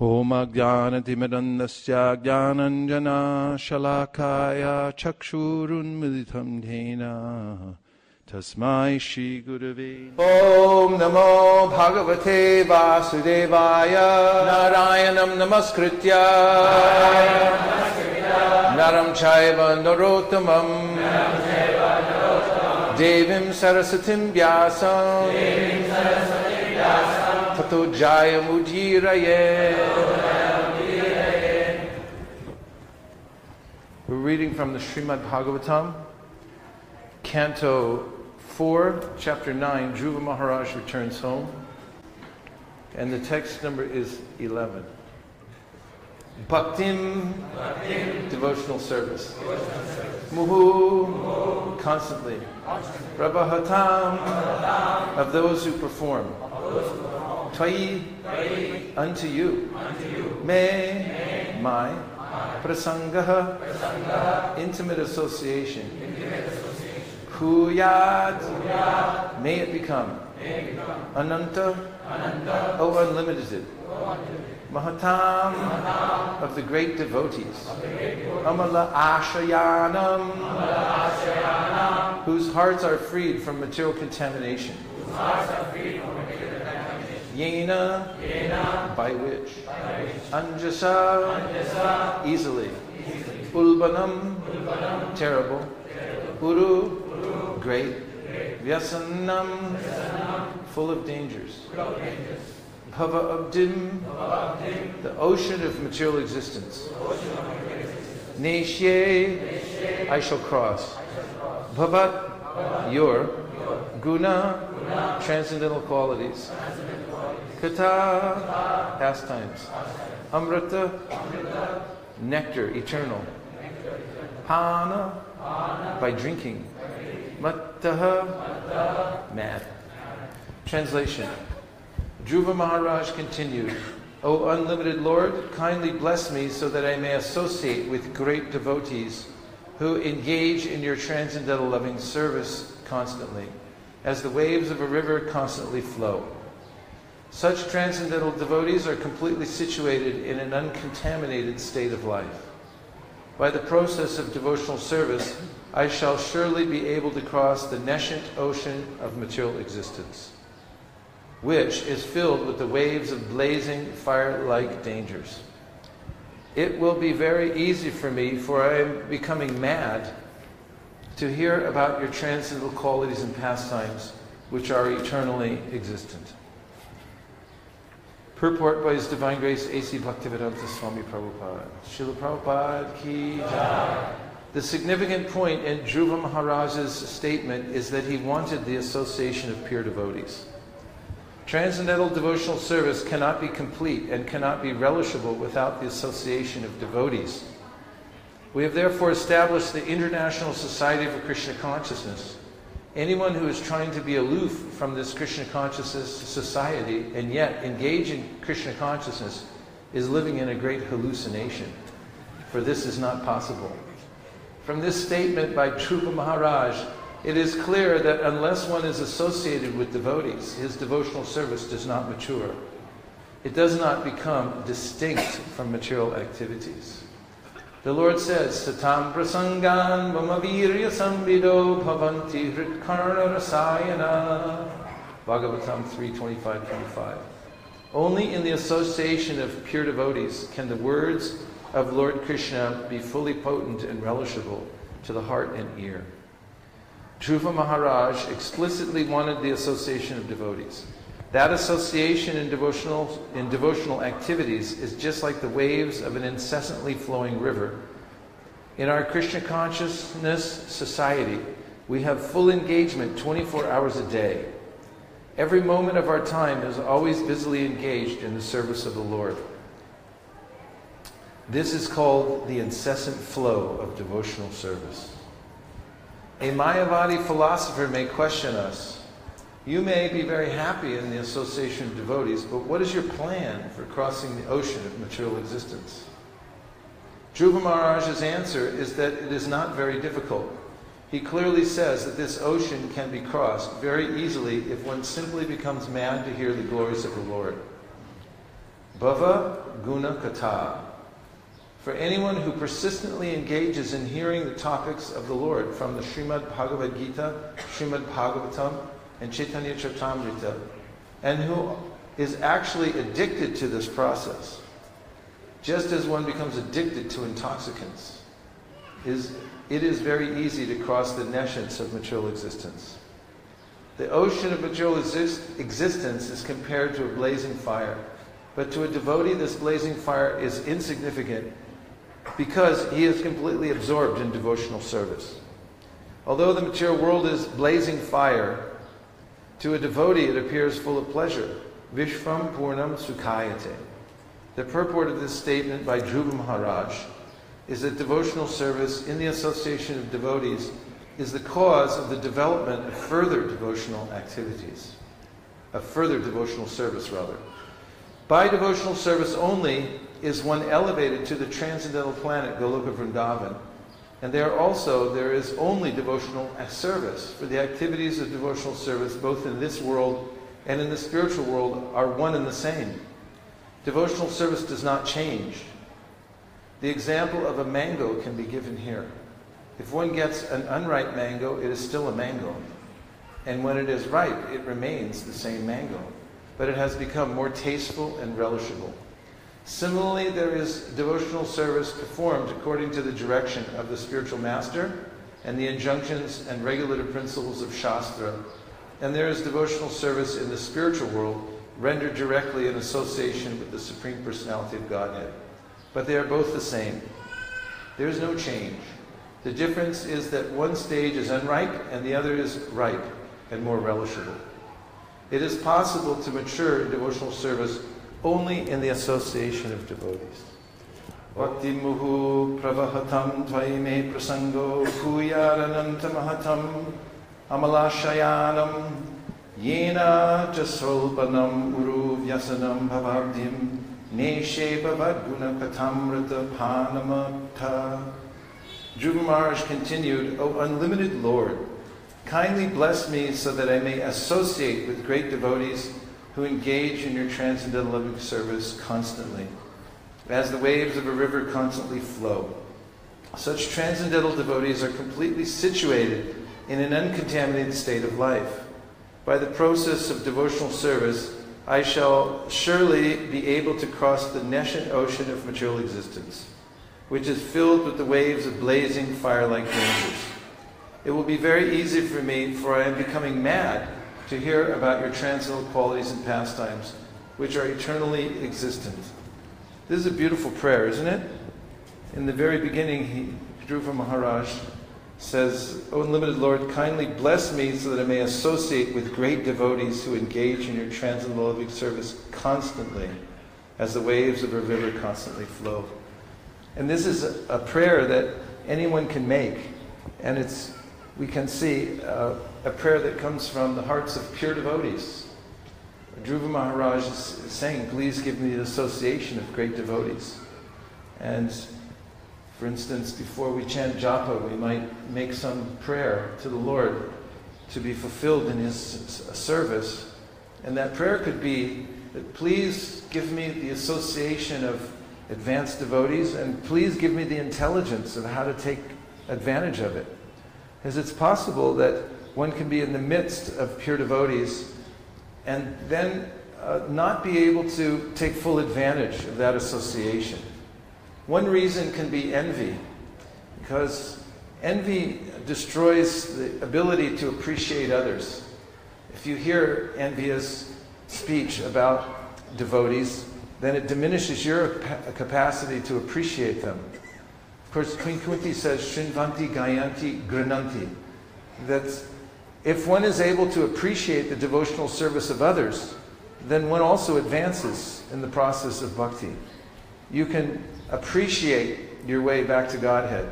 Om Ajnanatimidandasya Jnananjana Shalakaya Chakshurun Militam Dhena Tasmai Shri Gurave Om Namo Bhagavate Vasudevaya Narayanam Namaskritya Naram Chaiva Narottamam Devim Sarasatim Vyasam Tato Jaya Mudiraye. We're reading from the Srimad Bhagavatam, Canto 4, Chapter 9, Dhruva Maharaj returns home, and the text number is 11. Bhaktim, devotional service. Muhu, constantly. Prabhahatam, of those who perform. Tvai, unto you. Me, my. Prasangaha, intimate association. Bhuyat, may it become. Ananta, O unlimited. Mahatam, of the great devotees. Amala Ashayanam, whose hearts are freed from material contamination. Yena, by which. Anjasa, easily. Ulbanam, terrible. Uru, great. Vyasanam, full of dangers. Bhava Abdim, the ocean of material existence. Neshye, I shall cross. Bhavat, your. Guna, transcendental qualities. Kata, pastimes. Amrita, nectar, eternal. Pana, by drinking. Mattaha, mad. Translation. Dhruva Maharaj continued, O unlimited Lord, kindly bless me so that I may associate with great devotees who engage in your transcendental loving service constantly, as the waves of a river constantly flow. Such transcendental devotees are completely situated in an uncontaminated state of life. By the process of devotional service, I shall surely be able to cross the nescient ocean of material existence, which is filled with the waves of blazing fire-like dangers. It will be very easy for me, for I am becoming mad, to hear about your transcendental qualities and pastimes, which are eternally existent. Purport by His Divine Grace A.C. Bhaktivedanta Swami Prabhupada. Srila Prabhupada ki jai. The significant point in Dhruva Maharaj's statement is that he wanted the association of pure devotees. Transcendental devotional service cannot be complete and cannot be relishable without the association of devotees. We have therefore established the International Society for Krishna Consciousness. Anyone who is trying to be aloof from this Krishna Consciousness society and yet engage in Krishna consciousness is living in a great hallucination, for this is not possible. From this statement by Dhruva Maharaj, it is clear that unless one is associated with devotees, his devotional service does not mature. It does not become distinct from material activities. The Lord says, Satam prasangan mamavirya samvido bhavanti hritkarna rasayana. Bhagavatam 3:25-25. Only in the association of pure devotees can the words of Lord Krishna be fully potent and relishable to the heart and ear. Dhruva Maharaj explicitly wanted the association of devotees. That association in devotional activities is just like the waves of an incessantly flowing river. In our Krishna Consciousness Society, we have full engagement 24 hours a day. Every moment of our time is always busily engaged in the service of the Lord. This is called the incessant flow of devotional service. A Mayavadi philosopher may question us. You may be very happy in the association of devotees, but what is your plan for crossing the ocean of material existence? Dhruva Maharaj's answer is that it is not very difficult. He clearly says that this ocean can be crossed very easily if one simply becomes mad to hear the glories of the Lord. Bhava Guna Katha. For anyone who persistently engages in hearing the topics of the Lord from the Srimad Bhagavad Gita, Srimad Bhagavatam, and Chaitanya Charitamrita, and who is actually addicted to this process, just as one becomes addicted to intoxicants, it is very easy to cross the nescience of material existence. The ocean of material existence is compared to a blazing fire, but to a devotee this blazing fire is insignificant because he is completely absorbed in devotional service. Although the material world is blazing fire, to a devotee it appears full of pleasure. Vishvam Purnam Sukhayate. The purport of this statement by Dhruva Maharaj is that devotional service in the association of devotees is the cause of the development of further devotional activities, of further devotional service rather. By devotional service only is one elevated to the transcendental planet Goloka Vrindavan, and there is only devotional service, for the activities of devotional service both in this world and in the spiritual world are one and the same. Devotional service does not change. The example of a mango can be given here. If one gets an unripe mango, it is still a mango. And when it is ripe, it remains the same mango. But it has become more tasteful and relishable. Similarly, there is devotional service performed according to the direction of the spiritual master and the injunctions and regulative principles of Shastra. And there is devotional service in the spiritual world rendered directly in association with the Supreme Personality of Godhead. But they are both the same. There is no change. The difference is that one stage is unripe and the other is ripe and more relishable. It is possible to mature in devotional service only in the association of devotees. Bhakti muhu pravahatam tvaime prasango kuyarananta mahatam amalashayanam yena jasolpanam uru vyasanam bhavabdim neshe bhavadguna katamrita panamata. Dhruva Maharaj continued, O unlimited Lord, kindly bless me so that I may associate with great devotees who engage in your transcendental loving service constantly, as the waves of a river constantly flow. Such transcendental devotees are completely situated in an uncontaminated state of life. By the process of devotional service, I shall surely be able to cross the nescient ocean of material existence, which is filled with the waves of blazing fire-like dangers. It will be very easy for me, for I am becoming mad, to hear about your transcendental qualities and pastimes, which are eternally existent. This is a beautiful prayer, isn't it? In the very beginning, Dhruva Maharaj says, O unlimited Lord, kindly bless me so that I may associate with great devotees who engage in your transcendental loving service constantly, as the waves of a river constantly flow. And this is a prayer that anyone can make, and we can see a prayer that comes from the hearts of pure devotees. Dhruva Maharaj is saying, please give me the association of great devotees. And for instance, before we chant japa, we might make some prayer to the Lord to be fulfilled in His service. And that prayer could be that please give me the association of advanced devotees, and please give me the intelligence of how to take advantage of it. Because it's possible that one can be in the midst of pure devotees and then not be able to take full advantage of that association. One reason can be envy, because envy destroys the ability to appreciate others. If you hear envious speech about devotees, then it diminishes your capacity to appreciate them. Of course, Queen Kunti says, Shrinvanti Gayanti Grananti, that if one is able to appreciate the devotional service of others, then one also advances in the process of bhakti. You can appreciate your way back to Godhead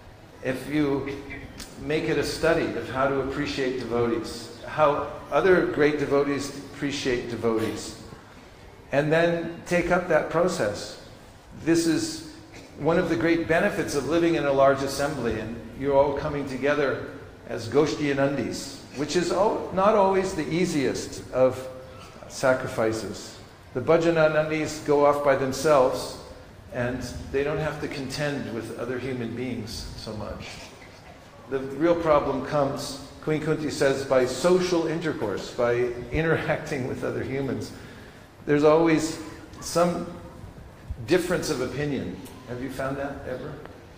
if you make it a study of how to appreciate devotees, how other great devotees appreciate devotees, and then take up that process. This is one of the great benefits of living in a large assembly, and you're all coming together as Goshtiyanandis, which is not always the easiest of sacrifices. The Bhajananandis go off by themselves, and they don't have to contend with other human beings so much. The real problem comes, Queen Kunti says, by social intercourse, by interacting with other humans. There's always some difference of opinion. Have you found that ever?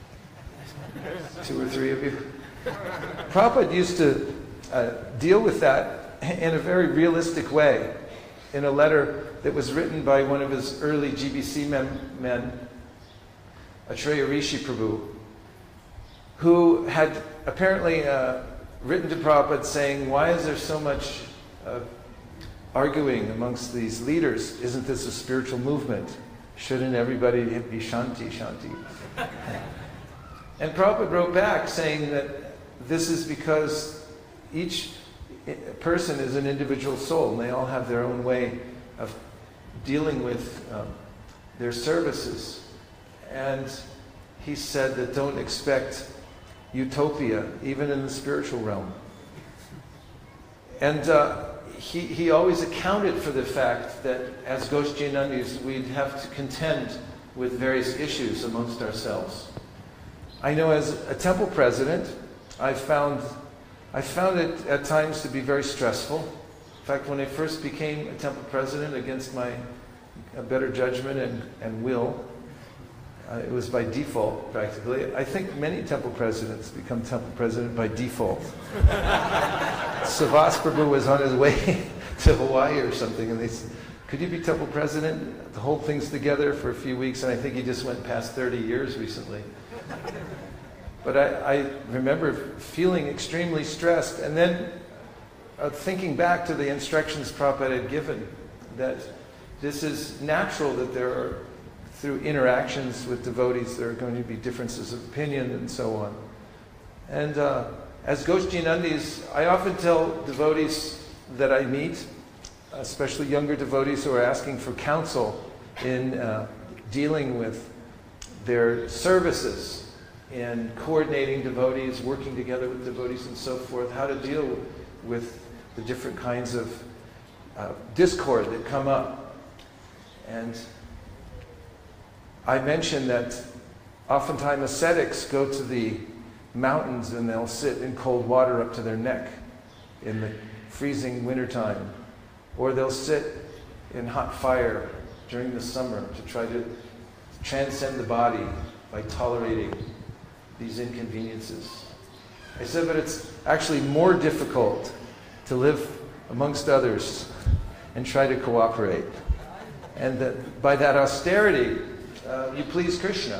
2 or 3 of you? Prabhupada used to deal with that in a very realistic way in a letter that was written by one of his early GBC men, Atreya Rishi Prabhu, who had apparently written to Prabhupada saying, why is there so much arguing amongst these leaders? Isn't this a spiritual movement? Shouldn't everybody be shanti, shanti? And Prabhupada wrote back saying that this is because each person is an individual soul, and they all have their own way of dealing with their services. And he said that don't expect utopia, even in the spiritual realm. And he always accounted for the fact that as Goshtinandis, we'd have to contend with various issues amongst ourselves. I know as a temple president, I found it at times to be very stressful. In fact, when I first became a temple president against my better judgment and will, it was by default, practically. I think many temple presidents become temple president by default. Savas Prabhu was on his way to Hawaii or something, and they said, could you be temple president to hold things together for a few weeks? And I think he just went past 30 years recently. But I remember feeling extremely stressed, and then thinking back to the instructions Prabhupada had given, that this is natural, that there are, through interactions with devotees, there are going to be differences of opinion and so on. And as Goshtinandis, I often tell devotees that I meet, especially younger devotees who are asking for counsel in dealing with their services, in coordinating devotees, working together with devotees and so forth, how to deal with the different kinds of discord that come up. And I mentioned that oftentimes ascetics go to the mountains and they'll sit in cold water up to their neck in the freezing wintertime. Or they'll sit in hot fire during the summer to try to transcend the body by tolerating these inconveniences. I said, but it's actually more difficult to live amongst others and try to cooperate. And that by that austerity, you please Krishna.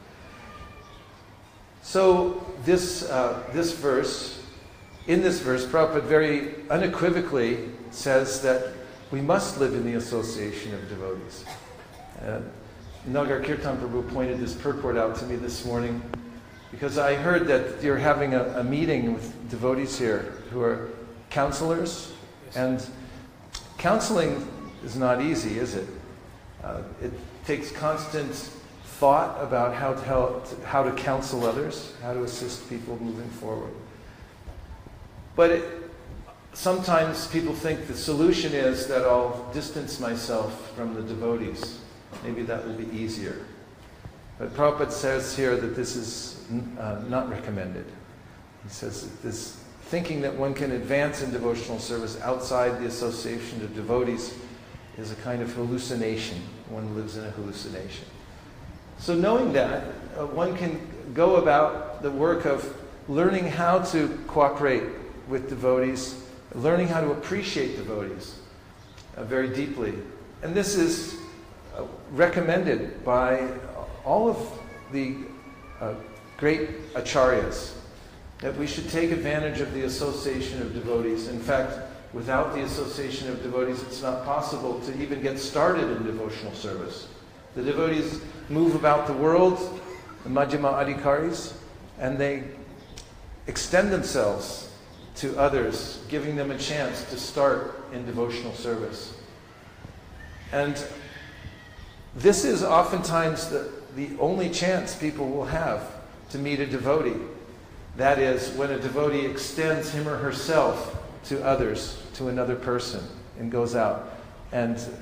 So this verse, in this verse, Prabhupada very unequivocally says that we must live in the association of devotees. Nagar Kirtan Prabhu pointed this purport out to me this morning, because I heard that you're having a meeting with devotees here who are counselors, and counseling is not easy, is it? It takes constant thought about how to counsel others, how to assist people moving forward. But sometimes people think the solution is that I'll distance myself from the devotees. Maybe that will be easier. But Prabhupada says here that this is not recommended. He says that this thinking that one can advance in devotional service outside the association of devotees is a kind of hallucination. One lives in a hallucination. So knowing that, one can go about the work of learning how to cooperate with devotees, learning how to appreciate devotees very deeply. And this is recommended by all of the great acharyas, that we should take advantage of the association of devotees. In fact, without the association of devotees, it's not possible to even get started in devotional service. The devotees move about the world, the Majjhima Adhikaris, and they extend themselves to others, giving them a chance to start in devotional service. And this is oftentimes the only chance people will have to meet a devotee. That is, when a devotee extends him or herself to others, to another person, and goes out and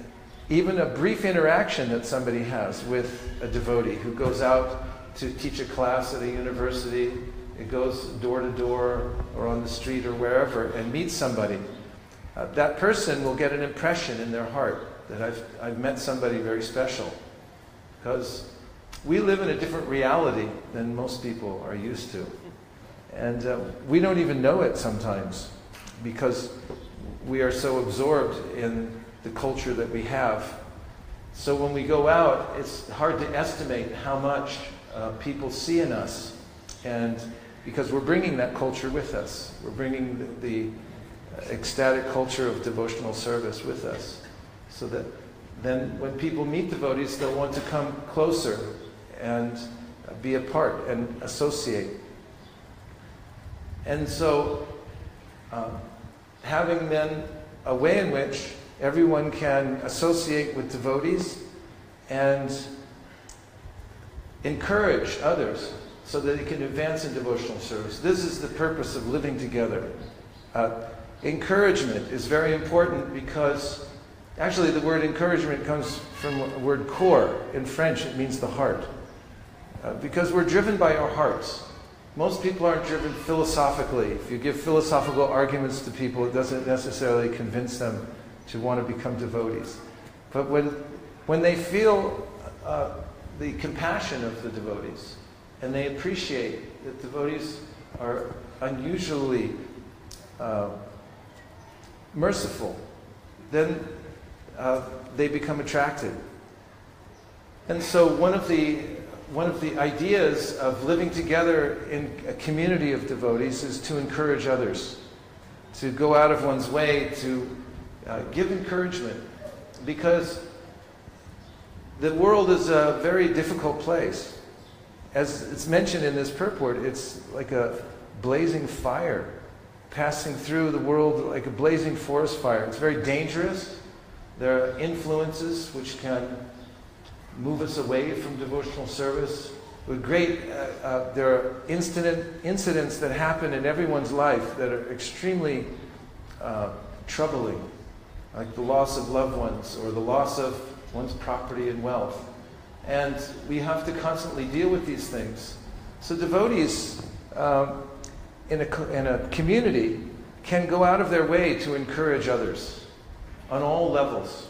even a brief interaction that somebody has with a devotee who goes out to teach a class at a university, it goes door to door or on the street or wherever and meets somebody, that person will get an impression in their heart that I've met somebody very special. Because we live in a different reality than most people are used to. And we don't even know it sometimes because we are so absorbed in the culture that we have. So when we go out, it's hard to estimate how much people see in us. And because we're bringing that culture with us. We're bringing the ecstatic culture of devotional service with us. So that then when people meet devotees, they'll want to come closer and be a part and associate. And so having then a way in which everyone can associate with devotees and encourage others so that they can advance in devotional service. This is the purpose of living together. Encouragement is very important because actually the word encouragement comes from the word cœur. In French it means the heart. Because we're driven by our hearts. Most people aren't driven philosophically. If you give philosophical arguments to people, it doesn't necessarily convince them to want to become devotees. But when they feel the compassion of the devotees, and they appreciate that devotees are unusually merciful, then they become attracted. And so one of the ideas of living together in a community of devotees is to encourage others, to go out of one's way to give encouragement, because the world is a very difficult place. As it's mentioned in this purport, it's like a blazing fire passing through the world, like a blazing forest fire. It's very dangerous. There are influences which can move us away from devotional service. There are incidents that happen in everyone's life that are extremely troubling, like the loss of loved ones or the loss of one's property and wealth. And we have to constantly deal with these things. So devotees in a community can go out of their way to encourage others on all levels.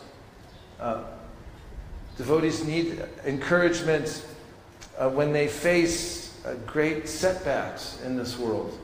Devotees need encouragement when they face great setbacks in this world.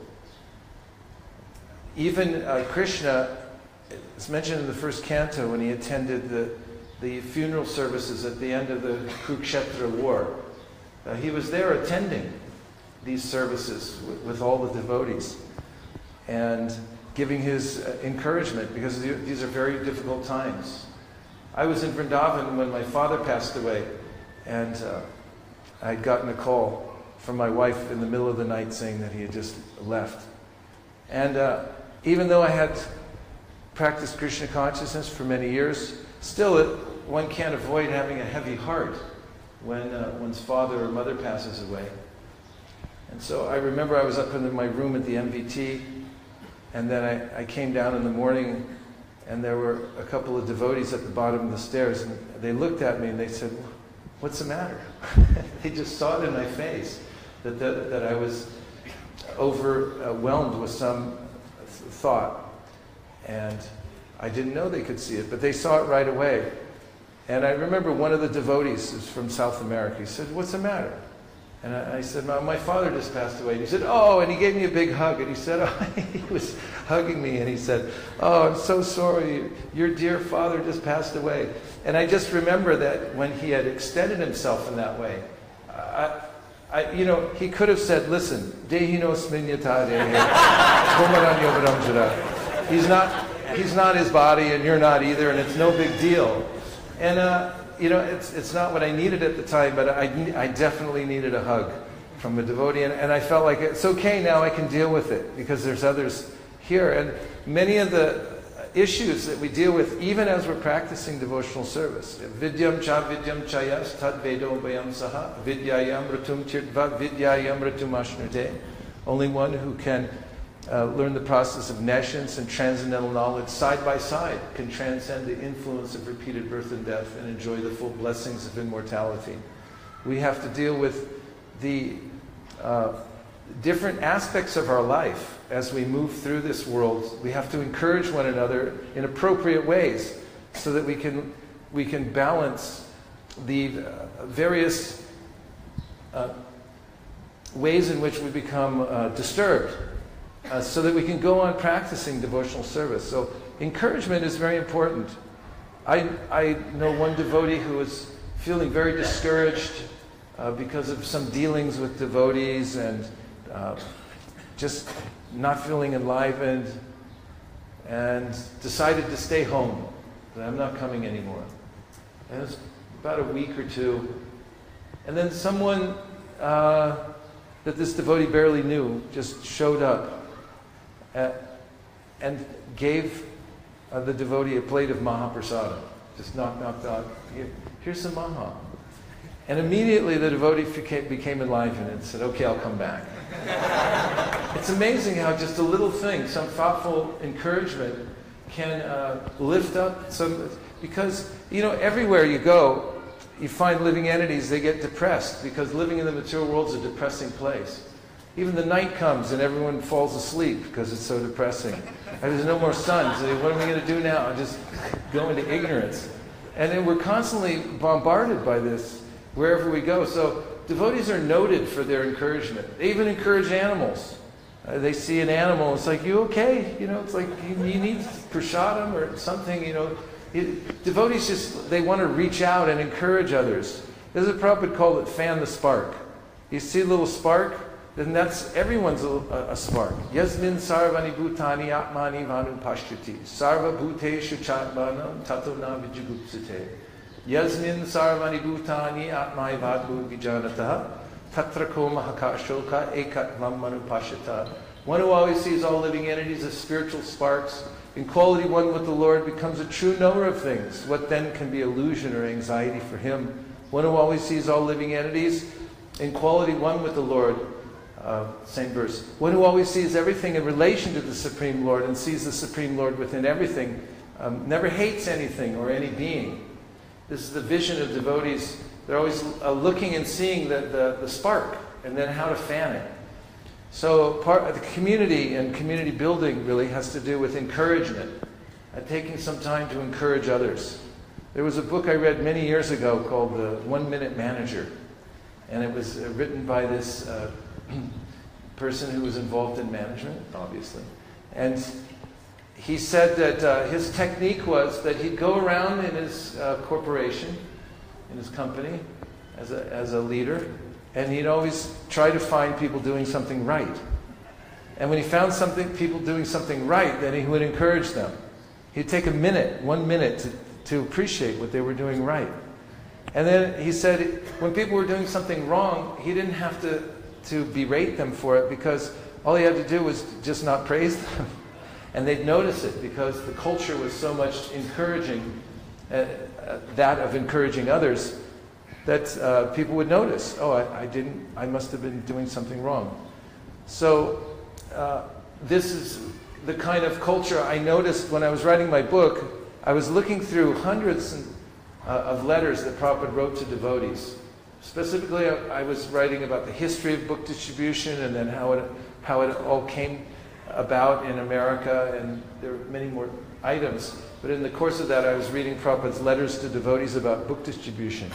Even Krishna, it's mentioned in the first canto when he attended the funeral services at the end of the Kurukshetra war. He was there attending these services with all the devotees and giving his encouragement, because these are very difficult times. I was in Vrindavan when my father passed away, and I had gotten a call from my wife in the middle of the night saying that he had just left. And even though I had practiced Krishna consciousness for many years, still one can't avoid having a heavy heart when one's father or mother passes away. And so I remember I was up in my room at the MVT, and then I came down in the morning, and there were a couple of devotees at the bottom of the stairs, and they looked at me and they said, "What's the matter?" They just saw it in my face that I was overwhelmed with some thought. And I didn't know they could see it, but they saw it right away. And I remember one of the devotees who's from South America. He said, "What's the matter?" And I said, "My father just passed away." And he said, "Oh," and he gave me a big hug. And he said, he was hugging me, and he said, "Oh, I'm so sorry. Your dear father just passed away." And I just remember that when he had extended himself in that way, he could have said, "Listen, dehino sminyata dehe, he's not his body, and you're not either, and it's no big deal." And it's not what I needed at the time, but I definitely needed a hug from a devotee, and I felt like it's okay now. I can deal with it because there's others here, and many of the issues that we deal with, even as we're practicing devotional service. Vidyam chayas tat vedo bayam saha vidyayam ratum tirtva vidyayam ratum ashnute. Only one who can learn the process of nescience and transcendental knowledge side by side, can transcend the influence of repeated birth and death and enjoy the full blessings of immortality. We have to deal with the different aspects of our life as we move through this world. We have to encourage one another in appropriate ways so that we can balance the various ways in which we become disturbed, so that we can go on practicing devotional service. So encouragement is very important. I know one devotee who was feeling very discouraged because of some dealings with devotees and just not feeling enlivened, and decided to stay home. I'm not coming anymore. And it was about a week or two. And then someone that this devotee barely knew just showed up and gave the devotee a plate of Mahaprasada. Just knocked out. Here's some Maha. And immediately the devotee became enlivened and said, okay, I'll come back. It's amazing how just a little thing, some thoughtful encouragement, can lift up some... Because, everywhere you go, you find living entities, they get depressed, because living in the material world is a depressing place. Even the night comes and everyone falls asleep because it's so depressing. And there's no more sun, so what are we going to do now? Just go into ignorance. And then we're constantly bombarded by this wherever we go. So devotees are noted for their encouragement. They even encourage animals. They see an animal, it's like, you okay? It's like you need prasadam or something, Devotees just, they want to reach out and encourage others. There's a Prabhupada called it fan the spark. You see a little spark? Then everyone's a spark. Yasmin sarvani bhutani atmani vanu pashyati. Sarva bhuteshu chatmanam tato na vijagupsate. Yasmin sarvani bhutani atmai vadbu vijanataha. Tatra ko mahakashoka ekatvam manu pashyata. One who always sees all living entities as spiritual sparks, in quality one with the Lord, becomes a true knower of things. What then can be illusion or anxiety for him? One who always sees all living entities, in quality one with the Lord, same verse. One who always sees everything in relation to the Supreme Lord and sees the Supreme Lord within everything, never hates anything or any being. This is the vision of devotees. They're always looking and seeing the spark and then how to fan it. So part of the community and community building really has to do with encouragement and taking some time to encourage others. There was a book I read many years ago called The 1 Minute Manager, and it was written by this person who was involved in management, obviously. And he said that his technique was that he'd go around in his corporation, in his company, as a leader, and he'd always try to find people doing something right. And when he found people doing something right, then he would encourage them. He'd take 1 minute to appreciate what they were doing right. And then he said when people were doing something wrong, he didn't have to berate them for it, because all he had to do was just not praise them. And they'd notice it, because the culture was so much encouraging, that of encouraging others, that people would notice, oh, I must have been doing something wrong. So this is the kind of culture I noticed when I was writing my book. I was looking through hundreds of letters that Prabhupada wrote to devotees. Specifically, I was writing about the history of book distribution and then how it all came about in America, and there are many more items. But in the course of that, I was reading Prabhupada's letters to devotees about book distribution.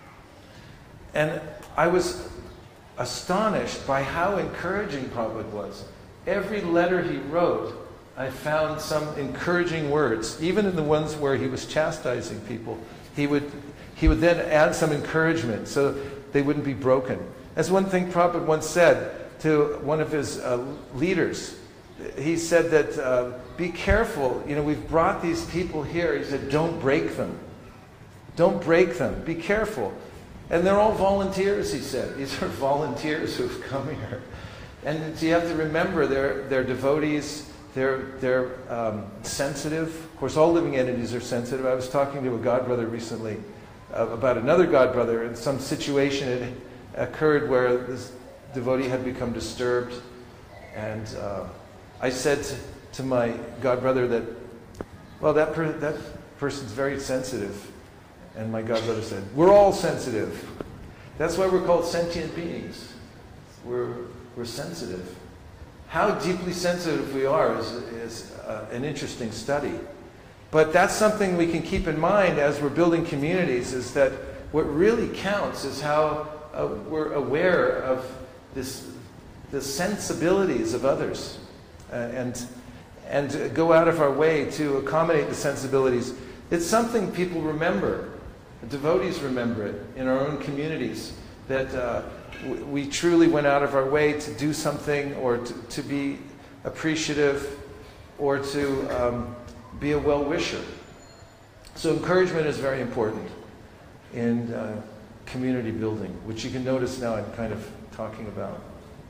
And I was astonished by how encouraging Prabhupada was. Every letter he wrote, I found some encouraging words. Even in the ones where he was chastising people, he would then add some encouragement so they wouldn't be broken. That's one thing Prabhupada once said to one of his leaders. He said that, be careful, we've brought these people here. He said, don't break them. Don't break them. Be careful. And they're all volunteers, he said. These are volunteers who've come here. And you have to remember, they're devotees, they're sensitive. Of course, all living entities are sensitive. I was talking to a godbrother recently about another godbrother, and some situation had occurred where this devotee had become disturbed, and I said to my godbrother that, well, that person's very sensitive. And my godbrother said, we're all sensitive. That's why we're called sentient beings. We're sensitive. How deeply sensitive we are is an interesting study. But that's something we can keep in mind as we're building communities, is that what really counts is how we're aware of the sensibilities of others, and go out of our way to accommodate the sensibilities. It's something people remember. Devotees remember it in our own communities, that we truly went out of our way to do something, or to be appreciative, or to be a well-wisher. So encouragement is very important in community building, which you can notice now I'm kind of talking about.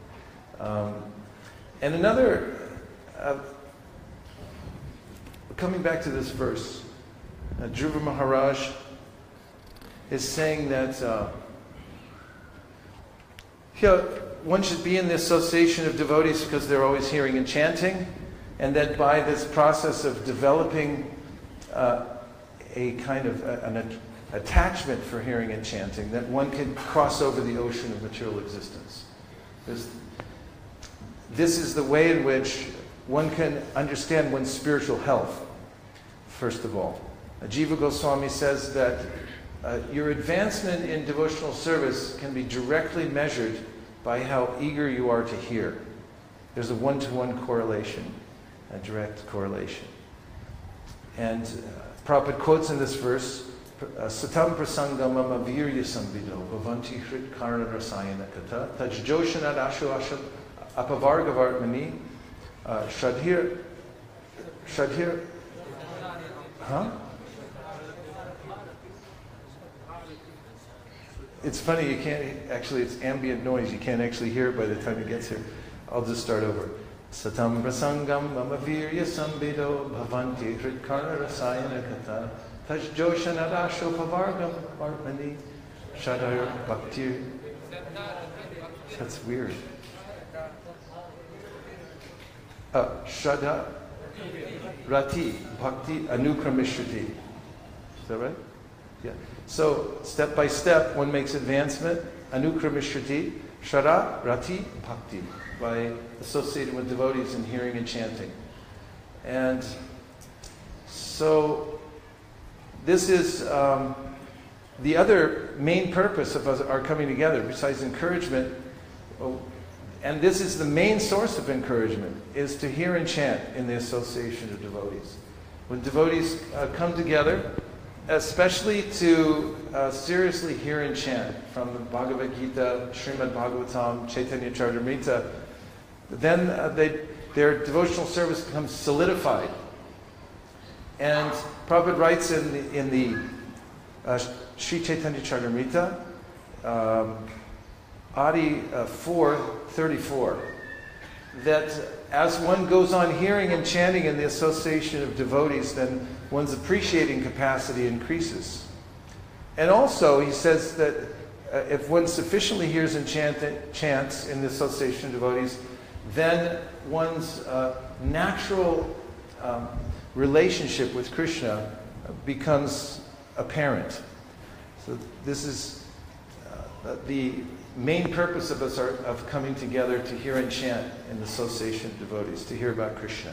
And another, coming back to this verse, Dhruva Maharaj is saying that one should be in the association of devotees because they're always hearing and chanting, and that by this process of developing a kind of an attachment for hearing and chanting, that one can cross over the ocean of material existence. This is the way in which one can understand one's spiritual health, first of all. Jiva Goswami says that your advancement in devotional service can be directly measured by how eager you are to hear. There's a one-to-one correlation, a direct correlation. And Prabhupada quotes in this verse, Satam prasangam mama virya samvido bhavanti hrit karana rasayana kata tajjoshanad ashu asham apavargavartmani shadhir. Huh? It's funny, you can't actually, it's ambient noise. You can't actually hear it by the time it gets here. I'll just start over. Satam prasangam mama virya samvido bhavanti hrit karana rasayana kata tajjoshanadasho pavargam vartmani shadhir bhakti. That's weird. Shraddha Rati Bhakti Anukramishriti. Is that right? Yeah. So step by step, one makes advancement. Anukramishriti, Shraddha Rati Bhakti, by associating with devotees and hearing and chanting. And so this is the other main purpose of our coming together, besides encouragement. And this is the main source of encouragement, is to hear and chant in the association of devotees. When devotees come together, especially to seriously hear and chant from the Bhagavad Gita, Srimad Bhagavatam, Chaitanya Charitamrita, then their devotional service becomes solidified. And Prabhupada writes in the Sri Chaitanya Charitamrita, Adi 4:34, that as one goes on hearing and chanting in the association of devotees, then one's appreciating capacity increases. And also, he says that if one sufficiently hears and chants in the association of devotees, then one's natural relationship with Krishna becomes apparent. So this is the main purpose of us of coming together to hear and chant in the association of devotees, to hear about Krishna.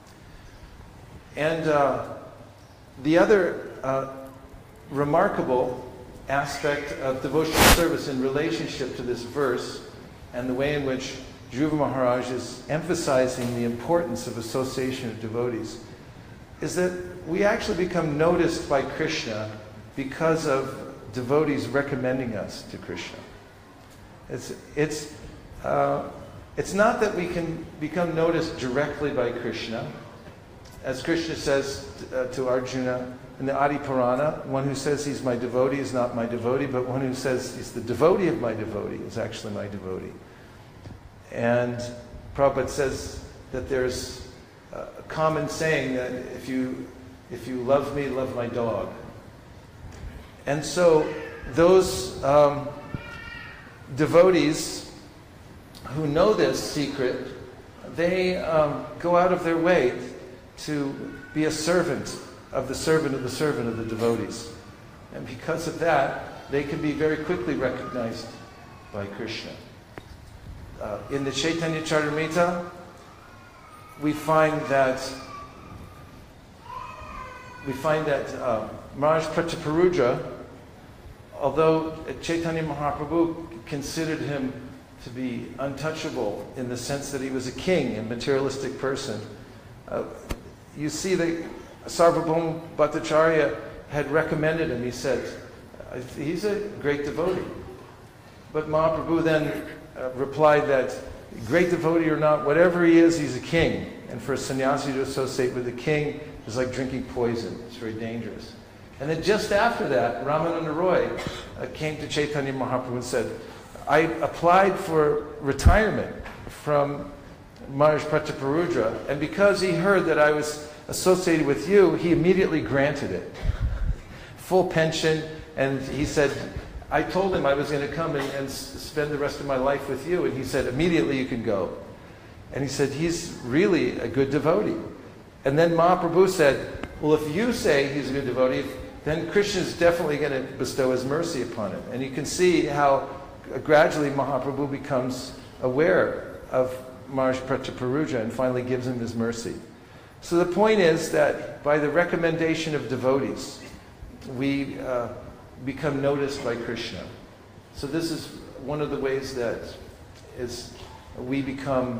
And the other remarkable aspect of devotional service in relationship to this verse, and the way in which Dhruva Maharaj is emphasizing the importance of association of devotees, is that we actually become noticed by Krishna because of devotees recommending us to Krishna. It's not that we can become noticed directly by Krishna. As Krishna says to Arjuna in the Adi Purana, one who says he's my devotee is not my devotee, but one who says he's the devotee of my devotee is actually my devotee. And Prabhupada says that there's a common saying that if you love me, love my dog. And so those devotees who know this secret they go out of their way to be a servant of the servant of the servant of the devotees. And because of that, they can be very quickly recognized by Krishna. In the Chaitanya Charitamrita, we find that Maharaj Prataparudra, although Chaitanya Mahaprabhu considered him to be untouchable in the sense that he was a king, a materialistic person, you see that Sarvabhauma Bhattacharya had recommended him. He said, he's a great devotee. But Mahaprabhu then replied that, great devotee or not, whatever he is, he's a king. And for a sannyasi to associate with a king is like drinking poison. It's very dangerous. And then just after that, Ramananda Roy came to Chaitanya Mahaprabhu and said, I applied for retirement from Maharaj Prataparudra, and because he heard that I was associated with you, he immediately granted it. Full pension, and he said, I told him I was going to come and spend the rest of my life with you, and he said, immediately you can go. And he said, he's really a good devotee. And then Mahaprabhu said, well, if you say he's a good devotee, then Krishna is definitely going to bestow his mercy upon him. And you can see how gradually Mahaprabhu becomes aware of Maharaj Prataparudra and finally gives him his mercy. So the point is that by the recommendation of devotees, we become noticed by Krishna. So this is one of the ways that we become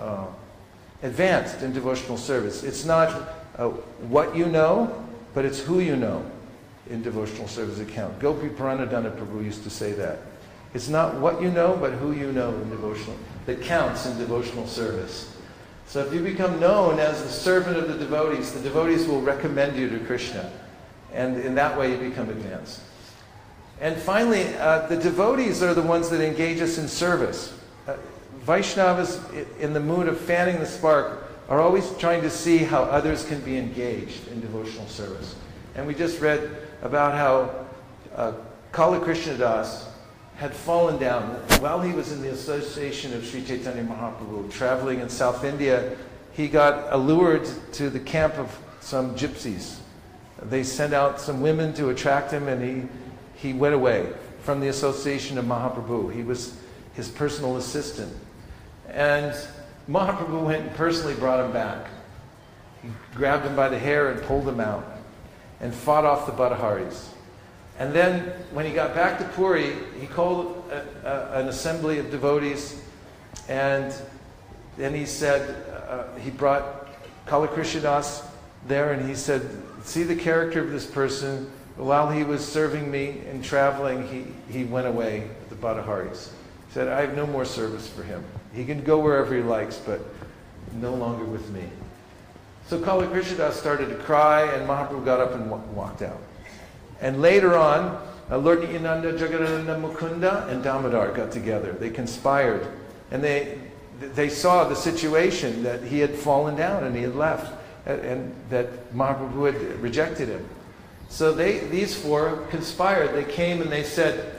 advanced in devotional service. It's not what you know, but it's who you know in devotional service account. Gopi Pranadhana Prabhu used to say that. It's not what you know, but who you know in devotional, that counts in devotional service. So if you become known as the servant of the devotees will recommend you to Krishna. And in that way you become advanced. And finally, the devotees are the ones that engage us in service. Vaishnavas, in the mood of fanning the spark, are always trying to see how others can be engaged in devotional service. And we just read about how Kala Krishnadas had fallen down while he was in the association of Sri Chaitanya Mahaprabhu, traveling in South India. He got allured to the camp of some gypsies. They sent out some women to attract him, and he went away from the association of Mahaprabhu. He was his personal assistant. And Mahaprabhu went and personally brought him back. He grabbed him by the hair and pulled him out and fought off the Bhataharis. And then when he got back to Puri, he called an assembly of devotees, and then he said, he brought Kala Krishnadas there, and he said, see the character of this person. While he was serving me and traveling, he went away with the Bhataharis. He said, I have no more service for him. He can go wherever he likes, but no longer with me. So Kala Krishnadas started to cry, and Mahaprabhu got up and walked out. And later on, Lord Nityananda, Jagadananda, Mukunda, and Damodar got together. They conspired, and they saw the situation that he had fallen down and he had left, and that Mahaprabhu had rejected him. So these four conspired. They came and they said,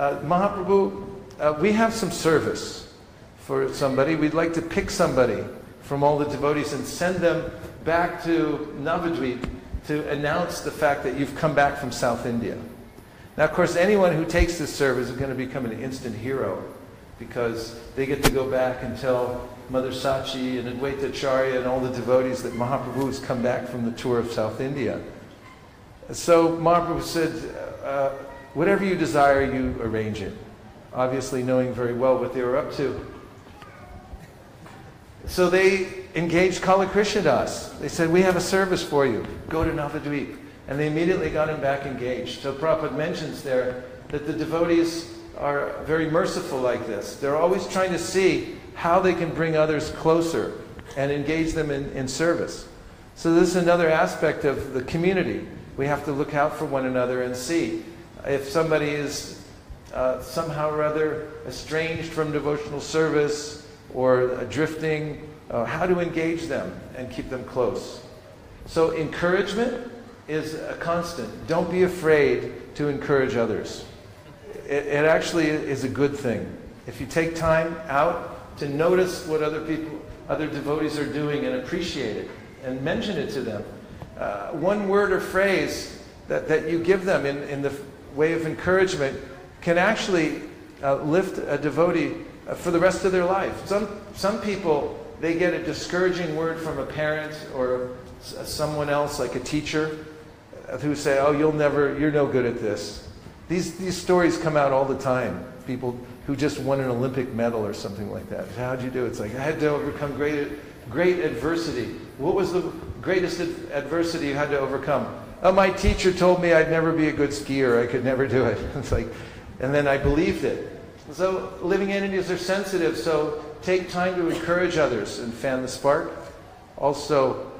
Mahaprabhu, we have some service for somebody. We'd like to pick somebody from all the devotees and send them back to Navadvip to announce the fact that you've come back from South India. Now, of course, anyone who takes this service is going to become an instant hero, because they get to go back and tell Mother Sachi and Advaita Acharya and all the devotees that Mahaprabhu has come back from the tour of South India. So Mahaprabhu said, whatever you desire, you arrange it. Obviously knowing very well what they were up to. So they engaged Kala Krishnadas. They said, we have a service for you. Go to Navadvip. And they immediately got him back engaged. So Prabhupada mentions there that the devotees are very merciful like this. They're always trying to see how they can bring others closer and engage them in service. So this is another aspect of the community. We have to look out for one another and see if somebody is somehow or other estranged from devotional service or drifting, how to engage them and keep them close. So encouragement is a constant. Don't be afraid to encourage others. It actually is a good thing. If you take time out to notice what other devotees are doing and appreciate it and mention it to them. One word or phrase that you give them in the way of encouragement can actually lift a devotee for the rest of their life. Some people, they get a discouraging word from a parent or someone else, like a teacher, who say, "Oh, you're no good at this." These stories come out all the time. People who just won an Olympic medal or something like that. How'd you do it? It's like, I had to overcome great adversity. What was the greatest adversity you had to overcome? Oh, my teacher told me I'd never be a good skier. I could never do it. It's like, and then I believed it. So living entities are sensitive, so take time to encourage others and fan the spark. Also,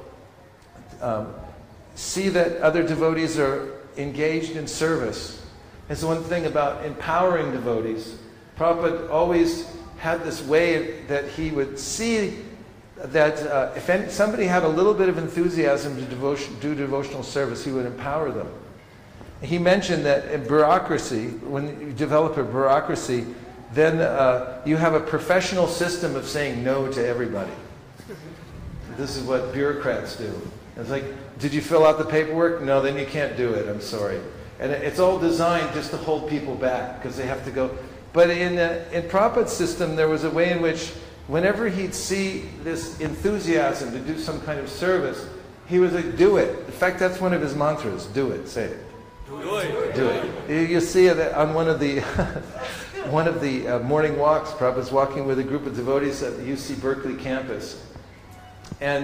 see that other devotees are engaged in service. It's one thing about empowering devotees. Prabhupada always had this way that he would see that if somebody had a little bit of enthusiasm to do devotional service, he would empower them. He mentioned that in bureaucracy, when you develop a bureaucracy, then you have a professional system of saying no to everybody. This is what bureaucrats do. It's like, did you fill out the paperwork? No, then you can't do it. I'm sorry. And it's all designed just to hold people back because they have to go. But in Prabhupada's system, there was a way in which whenever he'd see this enthusiasm to do some kind of service, he was like, do it. In fact, that's one of his mantras. Do it. Say it. Do it. Do it. You see it on one of the morning walks. Prabhupada's walking with a group of devotees at the UC Berkeley campus. And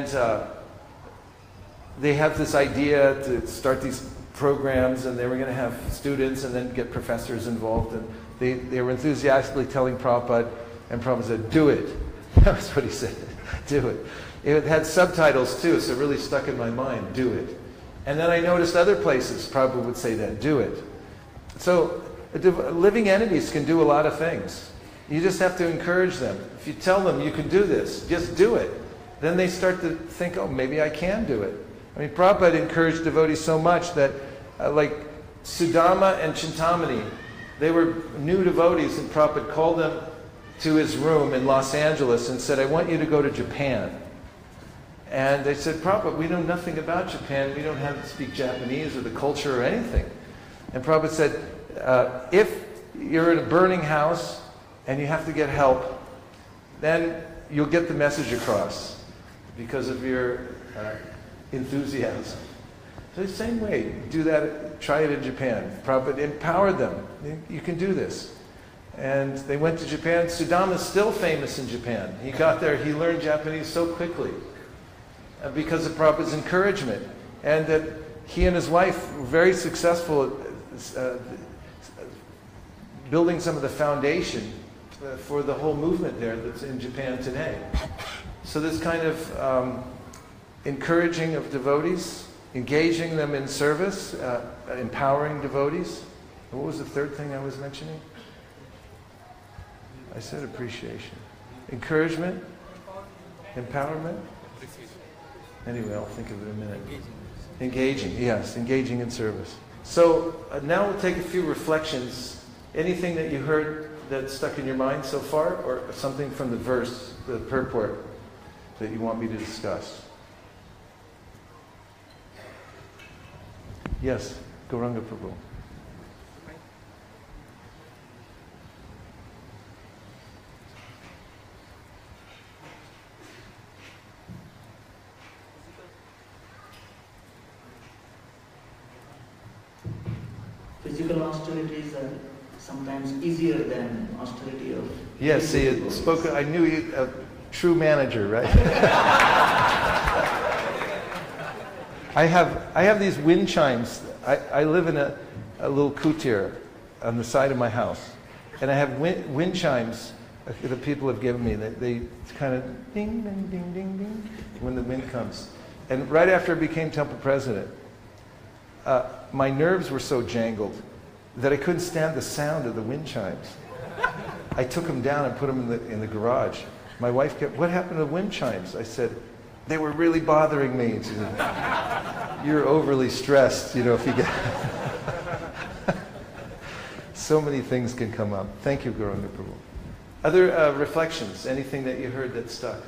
they have this idea to start these programs, and they were going to have students and then get professors involved. And they were enthusiastically telling Prabhupada, and Prabhupada said, do it. That was what he said. Do it. It had subtitles too, so it really stuck in my mind. Do it. And then I noticed other places Prabhupada would say that. Do it. So living entities can do a lot of things. You just have to encourage them. If you tell them you can do this, just do it. Then they start to think, oh, maybe I can do it. I mean, Prabhupada encouraged devotees so much that, like Sudama and Chintamani, they were new devotees, and Prabhupada called them to his room in Los Angeles and said, I want you to go to Japan. And they said, Prabhupada, we know nothing about Japan. We don't have to speak Japanese or the culture or anything. And Prabhupada said, if you're in a burning house and you have to get help, then you'll get the message across because of your enthusiasm. So the same way, do that, try it in Japan. Prabhupada empowered them. You can do this. And they went to Japan. Sudama is still famous in Japan. He got there, he learned Japanese so quickly because of Prabhupada's encouragement. And that he and his wife were very successful at building some of the foundation for the whole movement there that's in Japan today. So this kind of encouraging of devotees, engaging them in service, empowering devotees. And what was the third thing I was mentioning? I said appreciation. Encouragement, empowerment. Anyway, I'll think of it in a minute. Engaging, yes, engaging in service. So now we'll take a few reflections. Anything that you heard that stuck in your mind so far, or something from the verse, the purport, that you want me to discuss? Yes, Gauranga Prabhu. Physical austerities are sometimes easier than austerity of... Yes, see, it spoke, I knew you, a true manager, right? I have these wind chimes. I live in a little kutir on the side of my house. And I have wind chimes that people have given me. They kind of ding, ding, ding, ding, ding when the wind comes. And right after I became temple president, my nerves were so jangled that I couldn't stand the sound of the wind chimes. I took them down and put them in the garage. My wife kept, what happened to the wind chimes? I said, they were really bothering me. And she said, you're overly stressed, you know, if you get... So many things can come up. Thank you, Gauranga Prabhu. Other reflections? Anything that you heard that stuck?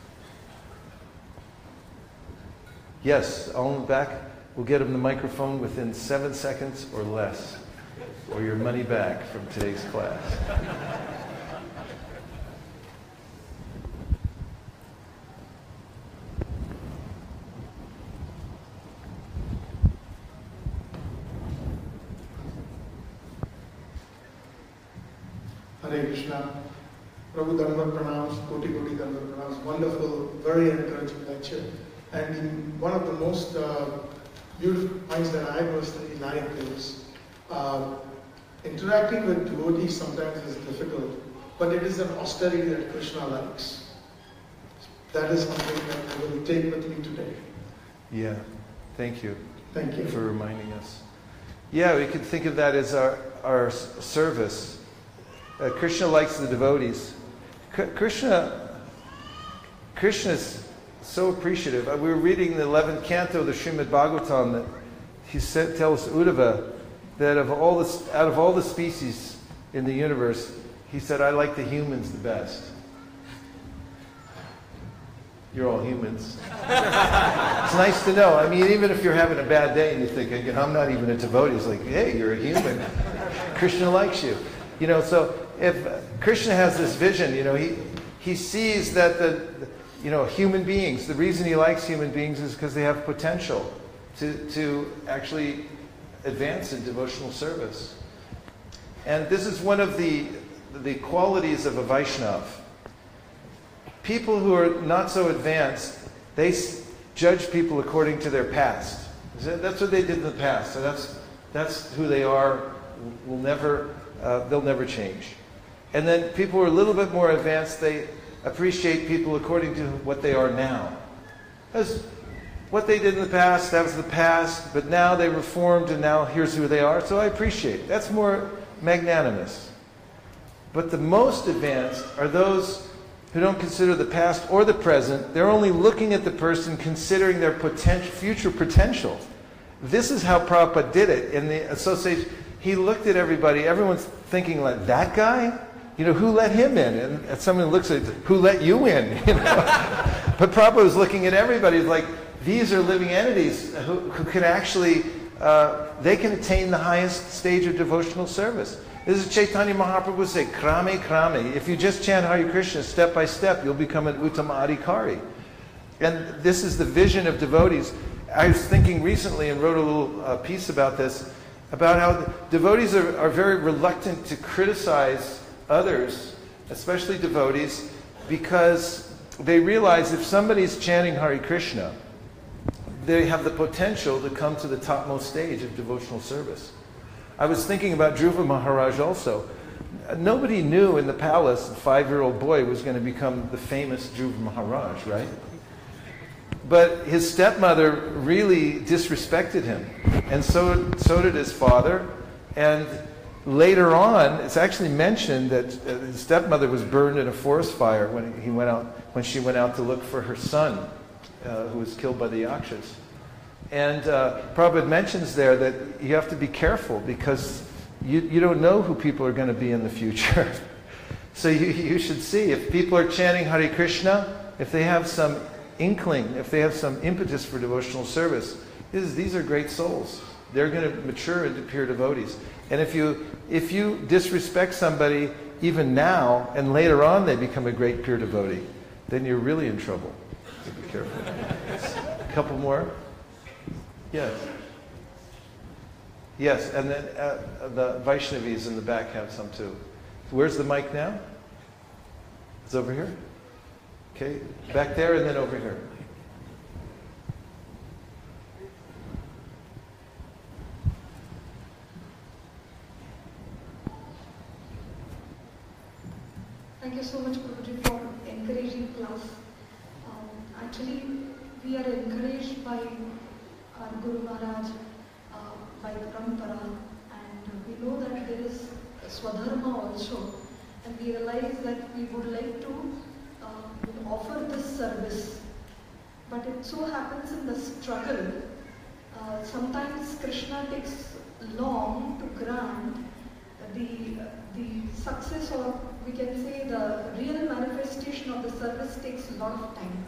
Yes, all in the back. We'll get them the microphone within 7 seconds or less, or your money back from today's class. Hare Krishna. Prabhu Dandavat Pranams, Koti Koti Dandavat Pranams. Wonderful, very encouraging lecture. And one of the most beautiful points that I personally like is interacting with devotees sometimes is difficult, but it is an austerity that Krishna likes. That is something that I will take with me today. Yeah, thank you. Thank you for reminding us. Yeah, we could think of that as our service. Krishna likes the devotees. Krishna is so appreciative. We were reading the 11th canto of the Srimad Bhagavatam that he tells Uddhava that out of all the species in the universe, he said, I like the humans the best. You're all humans. It's nice to know. I mean, even if you're having a bad day and you're thinking, I'm not even a devotee, it's like, hey, you're a human. Krishna likes you. So if Krishna has this vision, he sees that human beings, the reason he likes human beings is because they have potential to actually advance in devotional service. And this is one of the qualities of a Vaishnava. People who are not so advanced, they judge people according to their past. That's what they did in the past. So that's who they are. They'll never change. And then people who are a little bit more advanced, they appreciate people according to what they are now. Because what they did in the past, that was the past, but now they reformed and now here's who they are, so I appreciate it. That's more magnanimous. But the most advanced are those who don't consider the past or the present. They're only looking at the person, considering their future potential. This is how Prabhupada did it in the association. He looked at everybody. Everyone's thinking like, that guy? Who let him in? And someone looks at, who let you in? But Prabhupada was looking at everybody like, these are living entities who can actually, they can attain the highest stage of devotional service. This is Chaitanya Mahaprabhu say, krame krame. If you just chant Hare Krishna step by step, you'll become an Uttama Adhikari. And this is the vision of devotees. I was thinking recently and wrote a little piece about this, about how devotees are very reluctant to criticize others, especially devotees, because they realize if somebody's chanting Hare Krishna, they have the potential to come to the topmost stage of devotional service. I was thinking about Dhruva Maharaj also. Nobody knew in the palace a 5-year-old boy was going to become the famous Dhruva Maharaj, right? But his stepmother really disrespected him, and so did his father. And later on, it's actually mentioned that his stepmother was burned in a forest fire when she went out to look for her son, who was killed by the Yakshas. And Prabhupada mentions there that you have to be careful because you don't know who people are going to be in the future. So you should see if people are chanting Hare Krishna, if they have some inkling, if they have some impetus for devotional service, these are great souls. They're going to mature into pure devotees. And if you disrespect somebody even now and later on they become a great pure devotee, then you're really in trouble. So be careful. A couple more. Yes. Yes, and then the Vaishnavis in the back have some too. Where's the mic now? It's over here? Okay, back there and then over here. Thank you so much, Prabhuji, for encouraging class. Actually, we are encouraged by our Guru Maharaj, by Parampara, and we know that there is Swadharma also, and we realize that we would like to offer this service. But it so happens in the struggle, sometimes Krishna takes long to grant the success or we can say the real manifestation of the service takes a lot of time.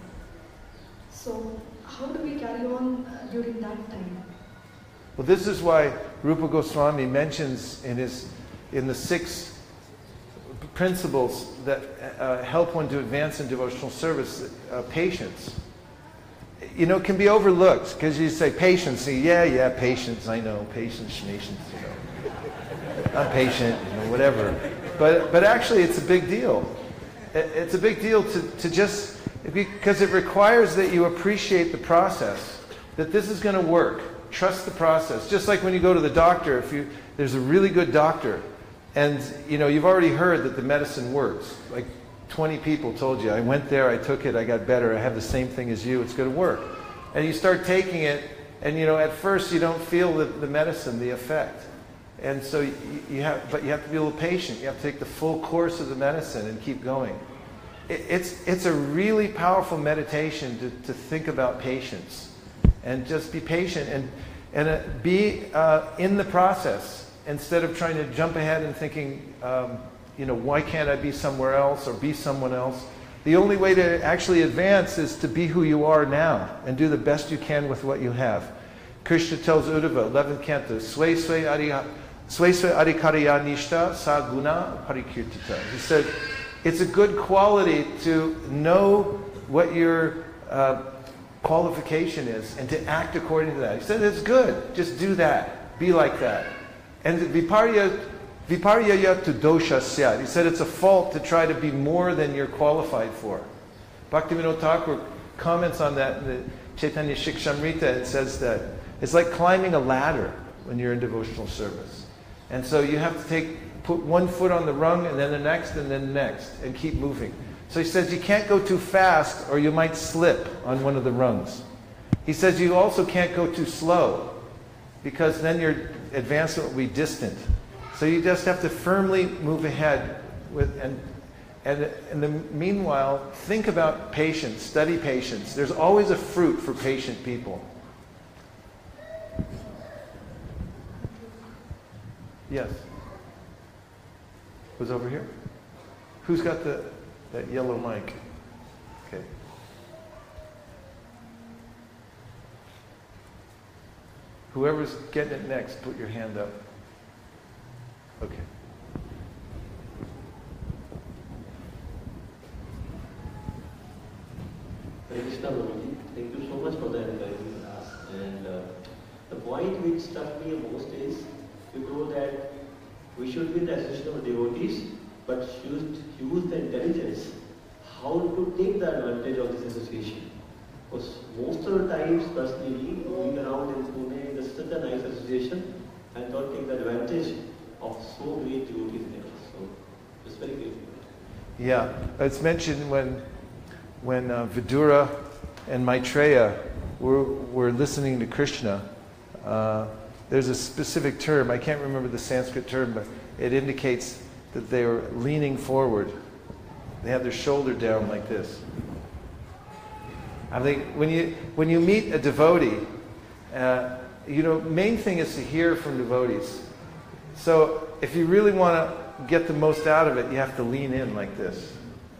So how do we carry on during that time? Well, this is why Rupa Goswami mentions in the 6 principles that help one to advance in devotional service, patience. You know, it can be overlooked because you say patience. Yeah, patience. I know, patience. You know, I'm patient. You know, whatever. But actually, it's a big deal. It's a big deal to just, because it requires that you appreciate the process. That this is going to work. Trust the process. Just like when you go to the doctor, there's a really good doctor, and you know you've already heard that the medicine works. Like 20 people told you, I went there, I took it, I got better, I have the same thing as you, it's going to work. And you start taking it, and you know at first you don't feel the medicine, the effect. And so you have to be a little patient. You have to take the full course of the medicine and keep going. It's a really powerful meditation to think about patience. And just be patient and be in the process instead of trying to jump ahead and thinking, you know, why can't I be somewhere else or be someone else? The only way to actually advance is to be who you are now and do the best you can with what you have. Krishna tells Uddhava, 11th canto, Sve adhikariya nishta sa guna parikirtita. He said, it's a good quality to know what your qualification is and to act according to that. He said it's good. Just do that. Be like that. And viparya to dosha syat. He said it's a fault to try to be more than you're qualified for. Bhaktivinoda Thakur comments on that in the Chaitanya Shikshamrita and says that it's like climbing a ladder when you're in devotional service. And so you have to put one foot on the rung and then the next and then the next and keep moving. So he says you can't go too fast or you might slip on one of the rungs. He says you also can't go too slow because then your advancement will be distant. So you just have to firmly move ahead and in the meanwhile, think about patience, study patience. There's always a fruit for patient people. Yes? Who's over here? Who's got that yellow mic? Okay. Whoever's getting it next, put your hand up. Okay. Krishna Prabhuji, thank you so much for the encouraging class. And the point which struck me most is you told that we should be in the association of devotees, but should use the intelligence how to take the advantage of this association. Because most of the times, personally, going around in Pune, there's such a nice association and don't take the advantage of so many devotees there. So it's very grateful. Yeah, it's mentioned when Vidura and Maitreya were listening to Krishna. There's a specific term, I can't remember the Sanskrit term, but it indicates that they were leaning forward. They have their shoulder down like this. I think when you meet a devotee, main thing is to hear from devotees. So if you really want to get the most out of it, you have to lean in like this.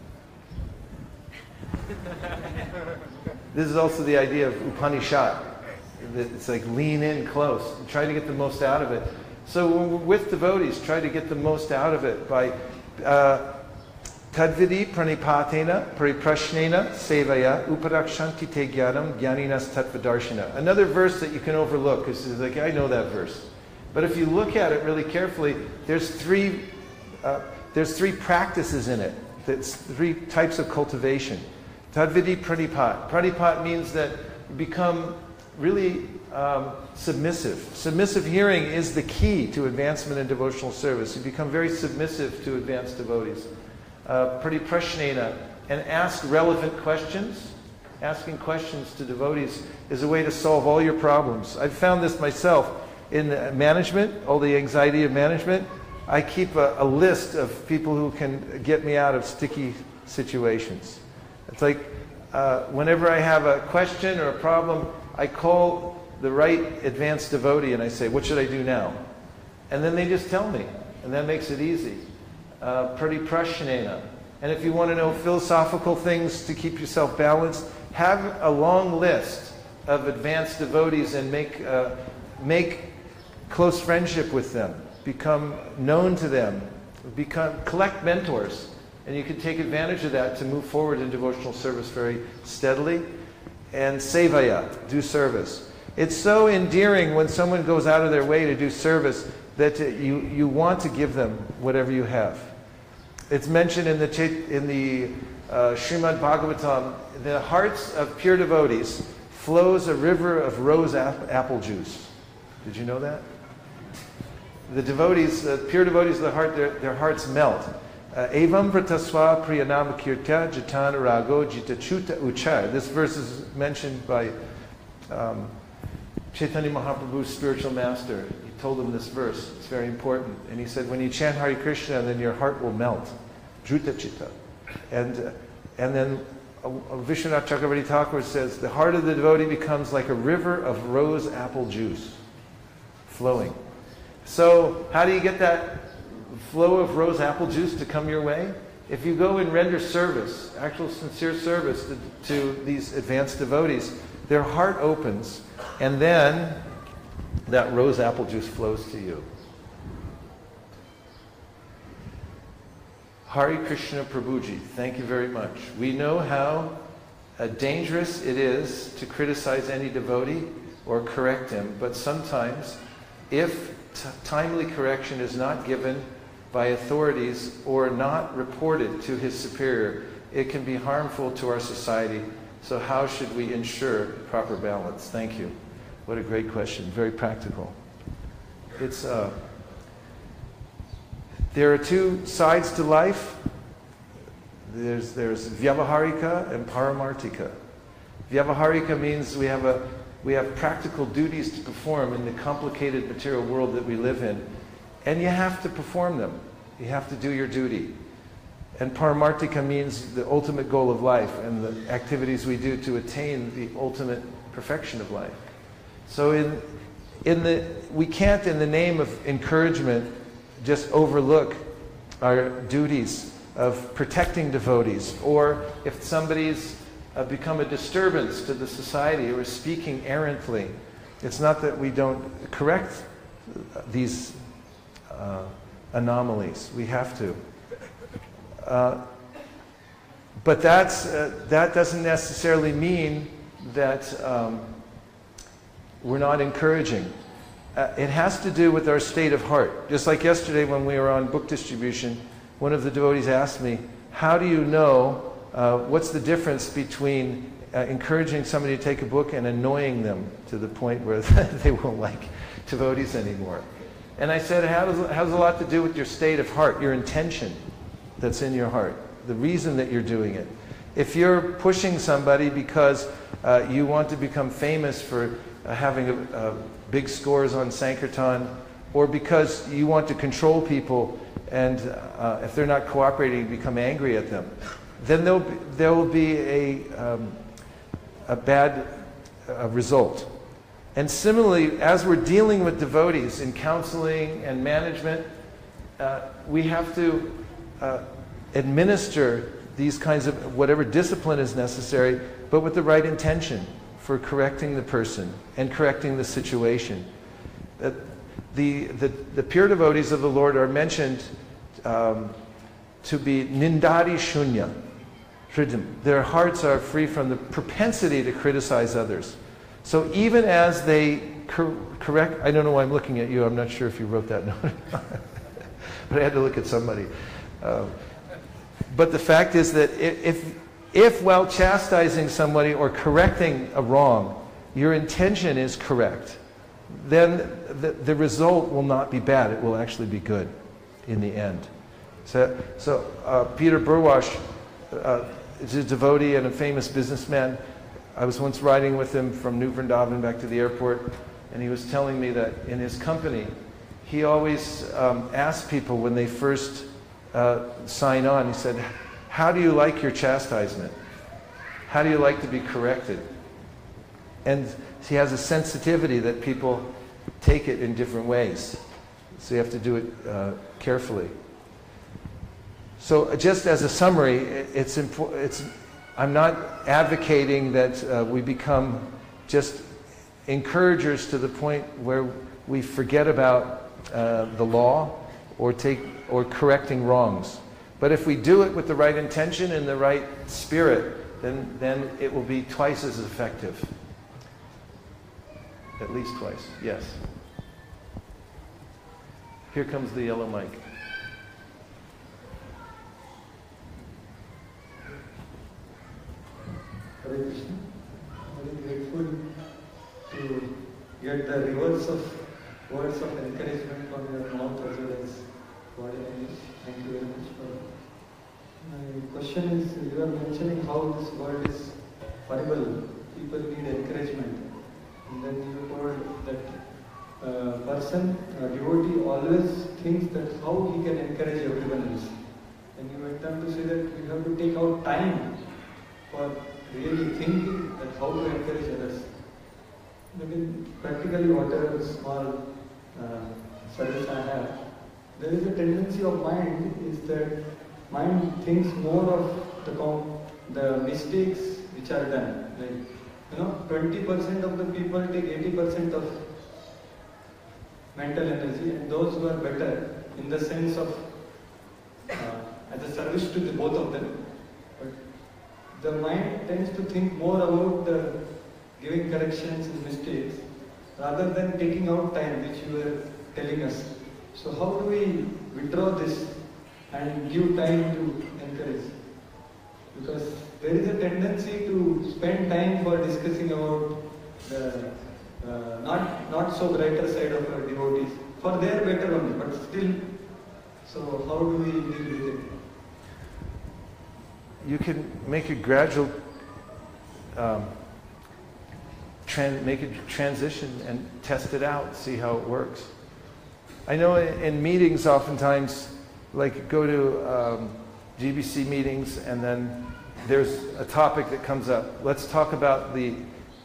This is also the idea of Upanishad. It's like lean in close, try to get the most out of it. So when we're with devotees, try to get the most out of it by tadvidi pranipatena pariprashnena sevaya uparakshanti te jnanam jnaninas tattvadarshina. Another verse that you can overlook, because it's like, I know that verse. But if you look at it really carefully, there's three practices in it. That's 3 types of cultivation. Tadvidi pranipat. Pranipat means that you become really submissive. Submissive hearing is the key to advancement in devotional service. You become very submissive to advanced devotees. Pariprashnena, and ask relevant questions. Asking questions to devotees is a way to solve all your problems. I've found this myself in management, all the anxiety of management. I keep a list of people who can get me out of sticky situations. It's like whenever I have a question or a problem, I call the right advanced devotee and I say, what should I do now? And then they just tell me, and that makes it easy. pariprashanena. And if you want to know philosophical things to keep yourself balanced, have a long list of advanced devotees and make close friendship with them. Become known to them. Collect mentors. And you can take advantage of that to move forward in devotional service very steadily. And sevaya, do service. It's so endearing when someone goes out of their way to do service that you want to give them whatever you have. It's mentioned in the Srimad Bhagavatam, the hearts of pure devotees flows a river of rose apple juice. Did you know that? The devotees, pure devotees of the heart, their hearts melt. Evam prataswa priyanama kirtya jitana rago jitachuta uchar. This verse is mentioned by Chaitanya Mahaprabhu's spiritual master. He told him this verse. It's very important. And he said, when you chant Hare Krishna, then your heart will melt. Druta chitta. And then Vishwanath Chakravarti Thakur says, the heart of the devotee becomes like a river of rose apple juice flowing. So how do you get that flow of rose apple juice to come your way? If you go and render service, actual sincere service to these advanced devotees, their heart opens, and then that rose apple juice flows to you. Hare Krishna Prabhuji, thank you very much. We know how dangerous it is to criticize any devotee or correct him, but sometimes if timely correction is not given by authorities or not reported to his superior, it can be harmful to our society. So how should we ensure proper balance? Thank you. What a great question. Very practical. There are two sides to life. There's Vyavaharika and Paramartika. Vyavaharika means we have practical duties to perform in the complicated material world that we live in. And you have to perform them. You have to do your duty. And Paramartika means the ultimate goal of life and the activities we do to attain the ultimate perfection of life. So we can't, in the name of encouragement, just overlook our duties of protecting devotees. Or if somebody's become a disturbance to the society or is speaking errantly, it's not that we don't correct these anomalies. We have to. But that doesn't necessarily mean that we're not encouraging. It has to do with our state of heart. Just like yesterday when we were on book distribution, one of the devotees asked me, how do you know, what's the difference between encouraging somebody to take a book and annoying them to the point where they won't like devotees anymore? And I said, it has a lot to do with your state of heart, your intention that's in your heart, the reason that you're doing it. If you're pushing somebody because you want to become famous for having big scores on Sankirtan, or because you want to control people, and if they're not cooperating, you become angry at them, then there will be a bad result. And similarly, as we're dealing with devotees in counseling and management, we have to administer these kinds of whatever discipline is necessary, but with the right intention for correcting the person and correcting the situation. The pure devotees of the Lord are mentioned to be nindari shunya. Their hearts are free from the propensity to criticize others. So even as they correct, I don't know why I'm looking at you, I'm not sure if you wrote that note, but I had to look at somebody. But the fact is that if while chastising somebody or correcting a wrong, your intention is correct, then the result will not be bad. It will actually be good in the end. So Peter Burwash is a devotee and a famous businessman. I was once riding with him from New Vrindavan back to the airport, and he was telling me that in his company, he always asked people when they first sign on, he said, how do you like your chastisement? How do you like to be corrected? And he has a sensitivity that people take it in different ways. So you have to do it carefully. So just as a summary, I'm not advocating that we become just encouragers to the point where we forget about the law or correcting wrongs. But if we do it with the right intention and the right spirit, then it will be twice as effective. At least twice, yes. Here comes the yellow mic. Hare Krishna. I'm very grateful to get the reverse of words of encouragement from your mouth as well as body language. Thank you very much for that. My question is, you are mentioning how this world is horrible. People need encouragement. And then you told that a devotee always thinks that how he can encourage everyone else. And you went on to say that you have to take out time for really thinking that how to encourage others. I mean, practically whatever small service I have, there is a tendency of mind is that mind thinks more of the mistakes which are done. Like, 20% of the people take 80% of mental energy, and those who are better in the sense of as a service to both of them. But the mind tends to think more about the giving corrections and mistakes rather than taking out time, which you were telling us. So how do we withdraw this and give time to encourage? Because there is a tendency to spend time for discussing about the not so brighter side of our devotees, for their better only, but still. So how do we deal with it? You can make a gradual make a transition and test it out, see how it works. I know in meetings oftentimes, like go to GBC meetings, and then there's a topic that comes up. Let's talk about the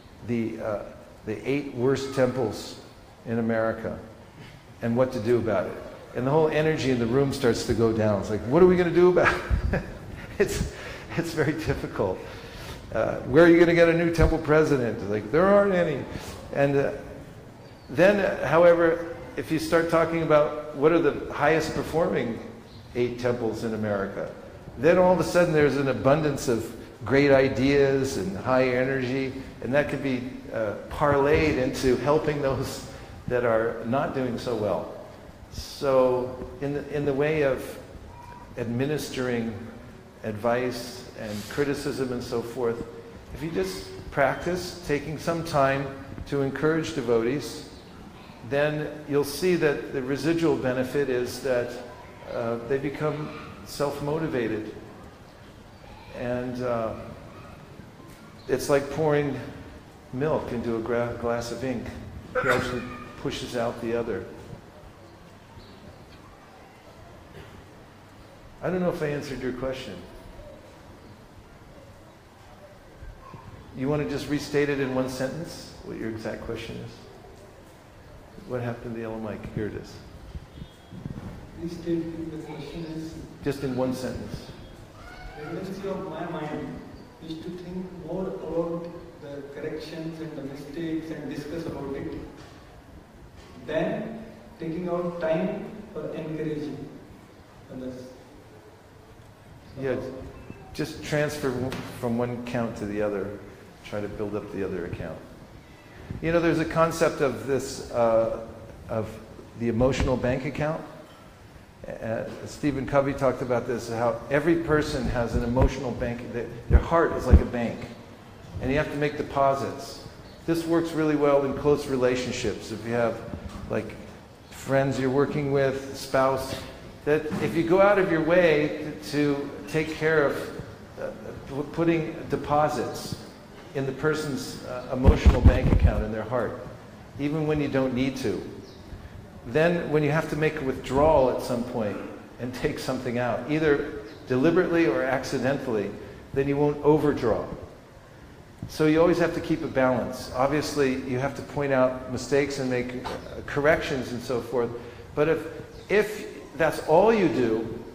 8 worst temples in America and what to do about it. And the whole energy in the room starts to go down. It's like, what are we going to do about it? It's very difficult. Where are you going to get a new temple president? Like, there aren't any. And then, however, if you start talking about what are the highest performing 8 temples in America, then all of a sudden there's an abundance of great ideas and high energy, and that could be parlayed into helping those that are not doing so well. So in the way of administering advice and criticism and so forth, if you just practice taking some time to encourage devotees, then you'll see that the residual benefit is that they become self-motivated. And it's like pouring milk into a glass of ink. It actually pushes out the other. I don't know if I answered your question. You want to just restate it in one sentence, what your exact question is? What happened to the yellow mic? Here it is. Restate the question is... Just in one sentence. The tendency of my mind is to think more about the corrections and the mistakes and discuss about it than taking out time for encouraging others. Yeah, just transfer from one account to the other. Try to build up the other account. You know, there's a concept of this, of the emotional bank account. Stephen Covey talked about this, how every person has an emotional bank. Their heart is like a bank, and you have to make deposits. This works really well in close relationships. If you have, like, friends you're working with, spouse, that if you go out of your way to take care of putting deposits in the person's emotional bank account in their heart, even when you don't need to, then when you have to make a withdrawal at some point and take something out, either deliberately or accidentally, then you won't overdraw. So you always have to keep a balance. Obviously, you have to point out mistakes and make corrections and so forth. But if that's all you do,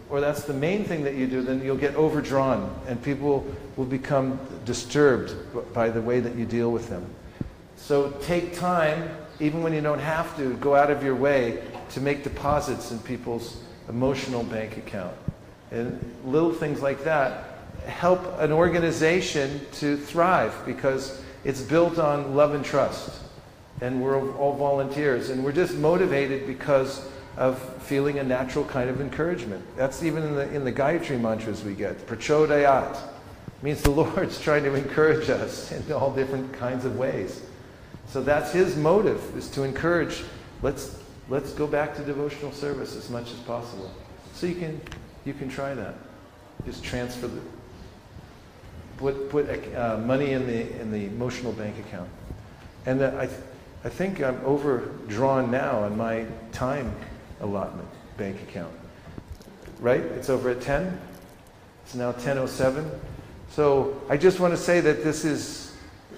or that's the main thing that you do, then you'll get overdrawn and people will become disturbed by the way that you deal with them. So take time, even when you don't have to, go out of your way to make deposits in people's emotional bank account. And little things like that help an organization to thrive because it's built on love and trust. And we're all volunteers. And we're just motivated because of feeling a natural kind of encouragement. That's even in the Gayatri mantras we get. Prachodayat means the Lord's trying to encourage us in all different kinds of ways. So that's His motive, is to encourage, let's go back to devotional service as much as possible. So you can try that. Just transfer put money in the emotional bank account. And I think I'm overdrawn now on my time allotment bank account. Right? It's over at 10. It's now 10:07. So I just want to say that this is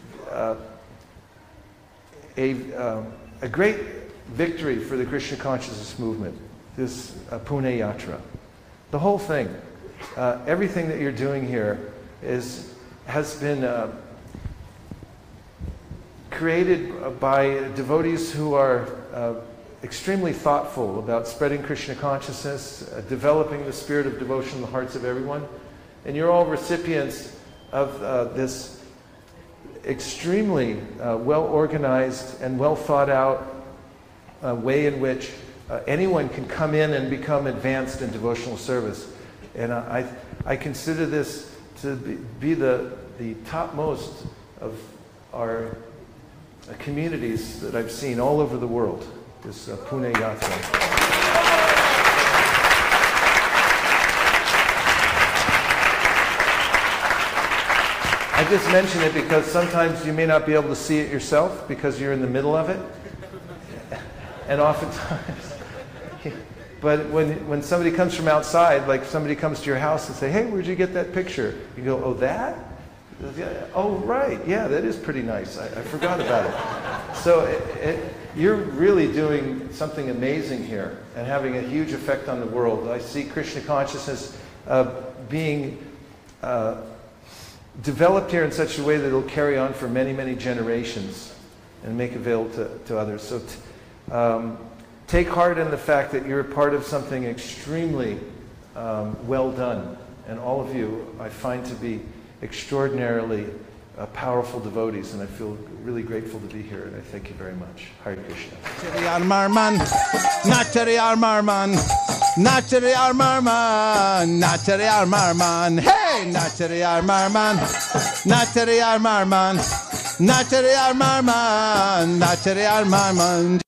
a great victory for the Krishna consciousness movement, this Punya Yatra. The whole thing, everything that you're doing here has been created by devotees who are extremely thoughtful about spreading Krishna consciousness, developing the spirit of devotion in the hearts of everyone. And you're all recipients of this extremely well-organized and well-thought-out way in which anyone can come in and become advanced in devotional service. And I consider this to be the topmost of our communities that I've seen all over the world, this Punya Yatra. I just mention it because sometimes you may not be able to see it yourself because you're in the middle of it. And oftentimes, but when somebody comes from outside, like somebody comes to your house and say, hey, where'd you get that picture? You go, oh, that? Oh, right, yeah, that is pretty nice. I forgot about it. So you're really doing something amazing here and having a huge effect on the world. I see Krishna consciousness being developed here in such a way that it'll carry on for many, many generations and make avail to others. So take heart in the fact that you're a part of something extremely well done. And all of you I find to be extraordinarily powerful devotees, and I feel really grateful to be here, and I thank you very much. Hare Krishna. Nachariyar Marman, Nachariyar Marman, Nachariyar Marman, Nachariyar Marman, hey, Nachariyar Marman, Nachariyar Marman, Nachariyar Marman, Nachariyar Marman.